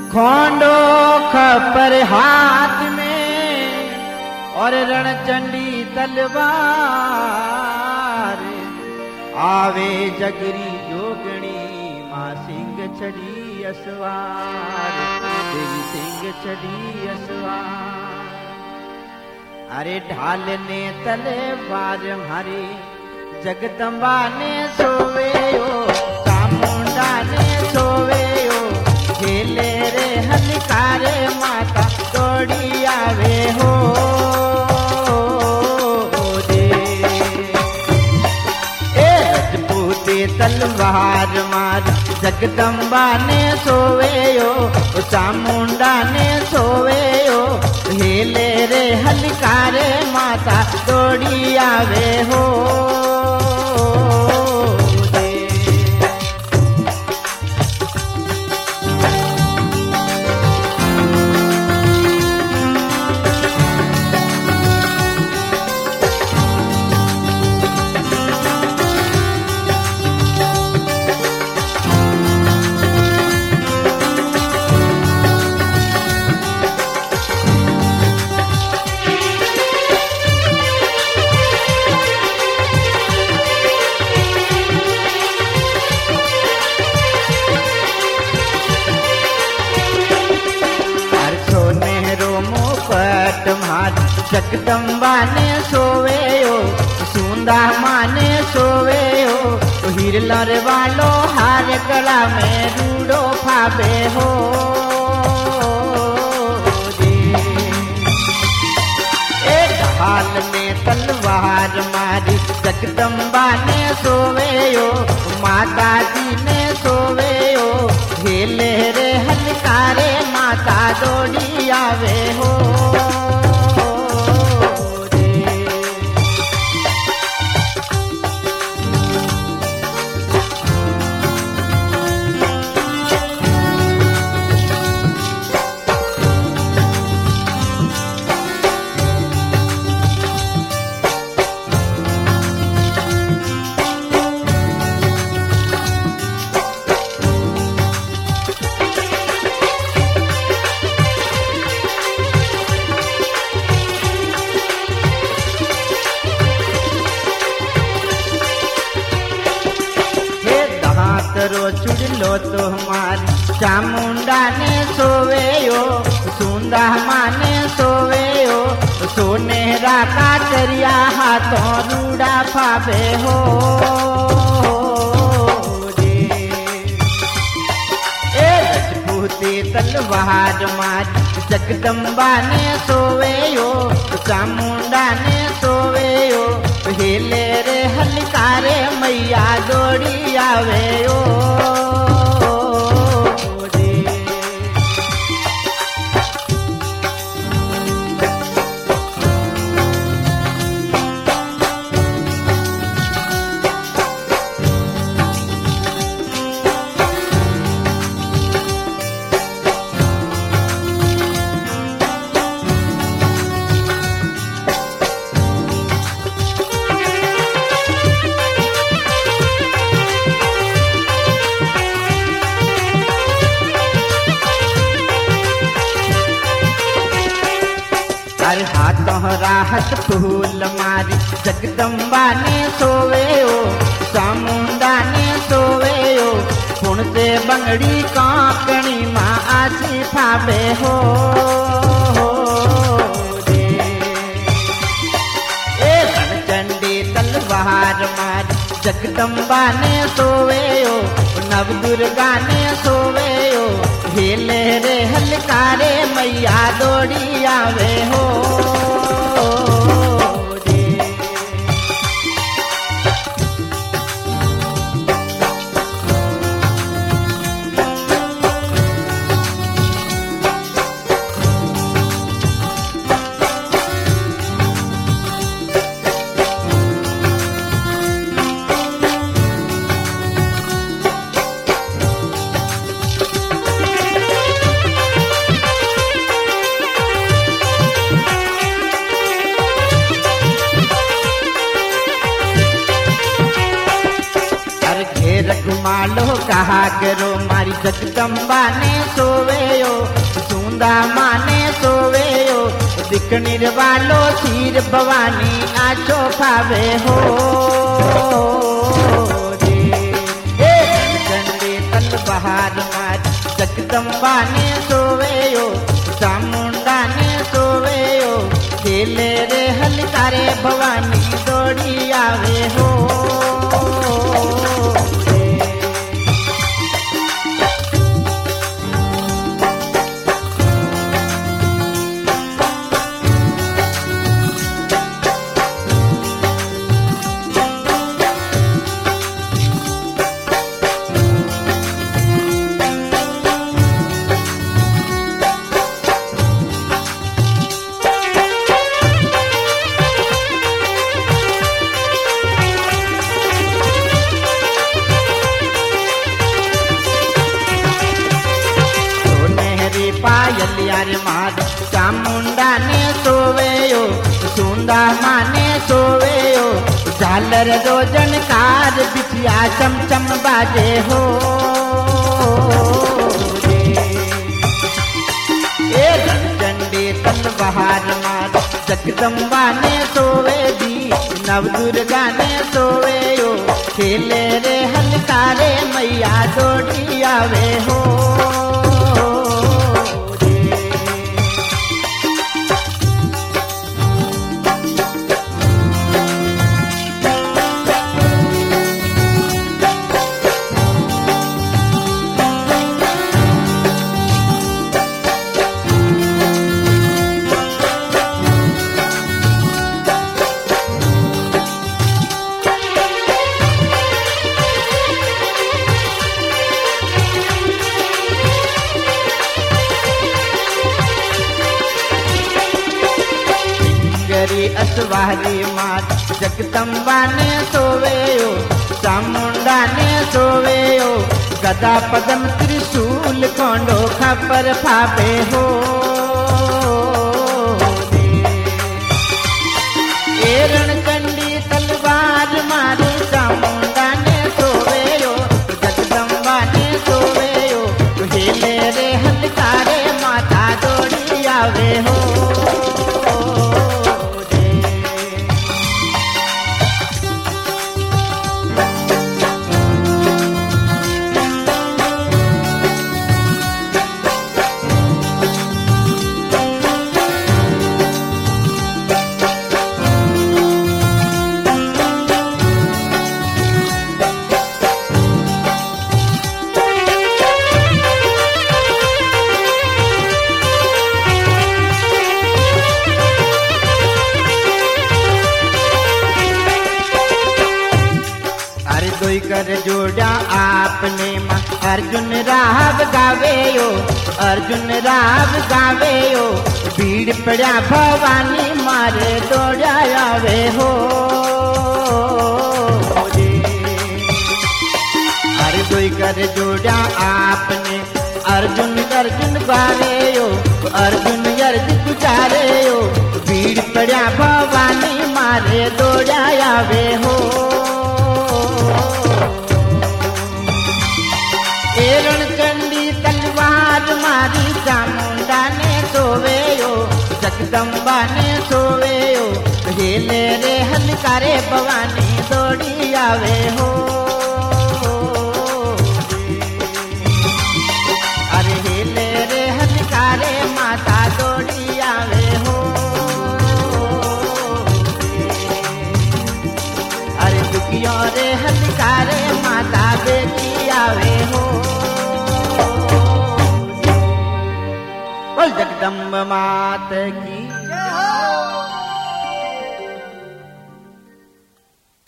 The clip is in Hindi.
खोंडो खपर हाथ में और रणचंडी तलवार, आवे जगरी जोगणी मां सिंह छड़ी असवार, देवी सिंह छड़ी असवार। अरे ढाल ने तलवार मारी, जगदम्बा ने सोवेयो, चामुंडा ने सोवेयो, खेले रे हलकारे माता दौड़ी आवे हो रे। ए रजपूते तलवार मार, जगदम्बा ने सोवेयो, चामुंडा ने सोवेयो, खेले रे हलकारे माता दौड़ी आवे हो। जगदम्बा ने सोवेयो, सुंदा माने सोवेयो, हिरलर वालो हार गला में रूडो फाबे हो रे। एक हाल में तलवार मारी, जगदम्बा ने सोवेयो, माता जी ने सोवेयो, खेले रे हलकारे माता दौड़ी आवे हो। रो चुड़लो तो हमारी, चामुंडा ने सोवेयो, सुंदा माने सोवेयो, सोनेरा का चरिया हाथों रूड़ा फाबे हो रे। ए रजपूती तलवार मारी, जगदम्बा ने सोवेयो, चामुंडा ने सोवेयो, हिले रे हलकारे मैया दौड़ी आवे ओ रे। राहत फूल मारी, जगदम्बा ने सोवेयो, चामुंडा ने सोवेयो, पुणते बंगड़ी कांकणी मां आसी फाबे हो रे। ए रणचंडी तलवार मारी, जगदम्बा ने सोवेयो, नवदुर्गा ने सोवेयो, हिले रे हलकारे मैया दौड़ी आवे हो रे। रघुमालो कहा करो मारी जगदम्बा ने सोवेयो सूंदा माने सोवेयो दिखनीर वालो सीर भवानी आछो खावे हो रे चंडे तल बहार मारी जगदम्बा ने सोवेयो चामुंडा ने सोवेयो खेले रे हलकारे भवानी दौड़ी आवे हो पायल यार मार चामुंडा ने सोवेयो सूंदा माने सोवेयो झालर दो जनकार बिटिया चमचम बाजे हो ए चंडी तल बहार मार जगदम्बा ने सोवे दी नव दुर्गा ने सोवेयो खेले रे हलकारे मैया दौड़ी आवे हो असवारी मात जगदम्बा ने सोवेयो चामुंडा ने सोवेयो गदा पदम त्रिशूल कोंडो खपर फाबे हो एरण चंडी तलवार मारी चामुंडा ने सोवेयो जगदम्बा ने सोवेयो हेले रे हलकारे माता दौड़ी आवे हो कर जोड़ा आपने मां अर्जुन राव गावेयो अर्जुन राव गावेयो भीड़ पड़ा भवानी मारे दौड़ा आवे हो अरे कोई कर जोड़ा आपने अर्जुन अर्जुन गावेयो अर्जुन अर्ज गुजारेयो भीड़ पड़ा भवानी मारे दौड़ा आवे हो एरण चंडी तलवार मारी चामुंडा ने सोवेयो जगदम्बा ने सोवेयो हेले रे हलकारे भवानी दौड़ी आवे हो अरे हेले रे हलकारे माता दौड़ी आवे हो अरे दुखियों रे हलकारे माता बेटी आवे हो जगदम्बा मात की जय हो।